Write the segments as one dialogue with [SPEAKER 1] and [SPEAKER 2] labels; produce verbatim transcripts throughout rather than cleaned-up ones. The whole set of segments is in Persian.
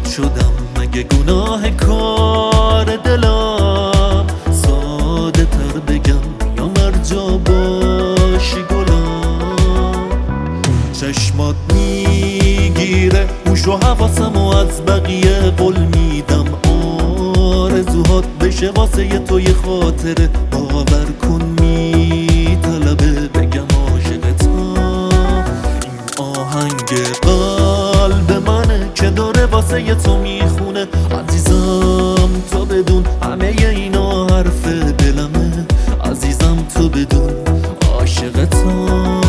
[SPEAKER 1] شدم مگه گناه کار دلم؟ ساده تر بگم یا مرجا باشی گلم. چشمات میگیره هوش و حواسم و از بقیه قول میدم آرزوهات بشه واسه یه تو یه خاطره. باور کن میطلبه بگم عاشقتم. این آهنگ قلب منه که داره واسه یه تو میخونه. عزیزم تو بدون همه اینا حرف دلمه. عزیزم تو بدون عاشقتم.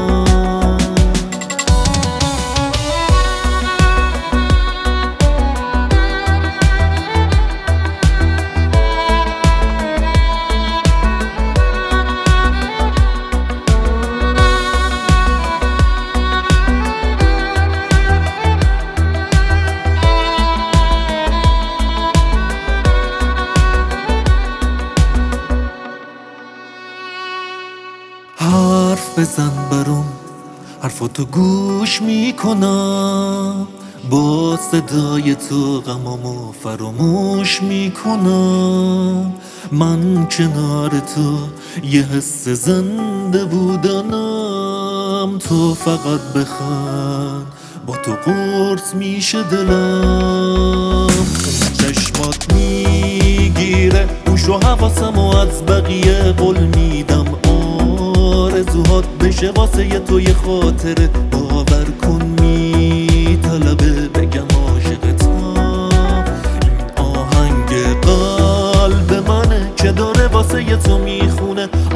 [SPEAKER 1] حرف بزن برام حرفاتو گوش میکنم. با صدای تو غمامو فراموش میکنم. من کنار تو یه حس زنده بودنم. تو فقط بخند با تو قرص میشه دلم. چشمات میگیره هوش و حواسم و از بقیه قول میدم آرزوهات بشه واسه یه تو یه خاطره. باور کن میطلبه بگم عاشقتم. این آهنگ قلب منه که داره واسه یه تو میخونه.